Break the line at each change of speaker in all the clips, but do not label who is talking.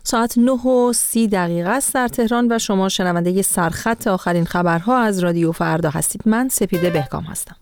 ساعت 9:30 است در تهران و شما شنونده سرخط آخرین خبرها از رادیو فردا هستید. من سپیده بهکام هستم.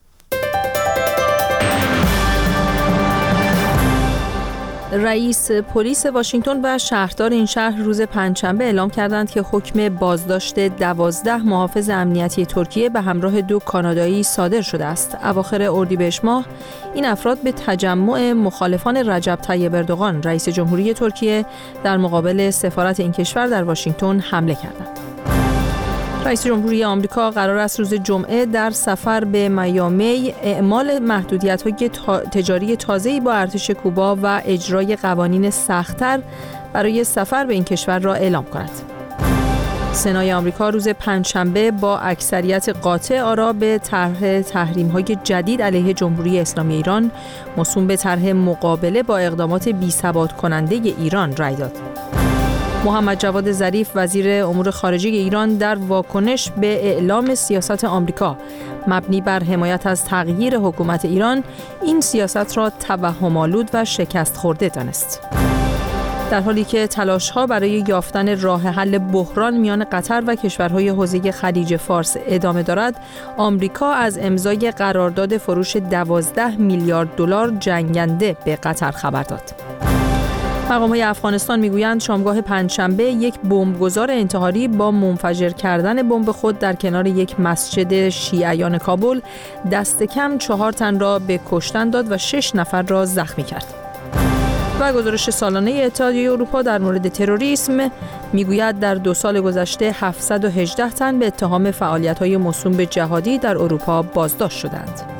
رئیس پلیس واشنگتن و شهردار این شهر روز پنجشنبه اعلام کردند که حکم بازداشت 12 محافظ امنیتی ترکیه به همراه 2 کانادایی صادر شده است. اواخر اردیبهشت ماه این افراد به تجمع مخالفان رجب طیب اردوغان رئیس جمهوری ترکیه در مقابل سفارت این کشور در واشنگتن حمله کردند. رئیس جمهوری آمریکا قرار است روز جمعه در سفر به میامی اعمال محدودیت‌های تجاری تازه‌ای با ارتش کوبا و اجرای قوانین سخت‌تر برای سفر به این کشور را اعلام کند. سنای آمریکا روز پنجشنبه با اکثریت قاطع آرا به طرح تحریم‌های جدید علیه جمهوری اسلامی ایران موسوم به طرح مقابله با اقدامات بی‌ثبات کننده ایران رأی داد. محمد جواد ظریف وزیر امور خارجه ایران در واکنش به اعلام سیاست آمریکا مبنی بر حمایت از تغییر حکومت ایران این سیاست را توهم‌آلود و شکست خورده دانست. در حالی که تلاش‌ها برای یافتن راه حل بحران میان قطر و کشورهای حوزه خلیج فارس ادامه دارد، آمریکا از امضای قرارداد فروش 12 میلیارد دلار جنگنده به قطر خبر داد. مقام‌های افغانستان میگویند شامگاه پنجشنبه یک بمبگذار انتحاری با منفجر کردن بمب خود در کنار یک مسجد شیعیان کابل دست کم 4 تن را به کشتن داد و 6 نفر را زخمی کرد. و گزارش سالانه اتحادیه اروپا در مورد تروریسم میگوید در 2 سال گذشته 718 تن به اتهام فعالیت‌های موسوم به جهادی در اروپا بازداشت شدند.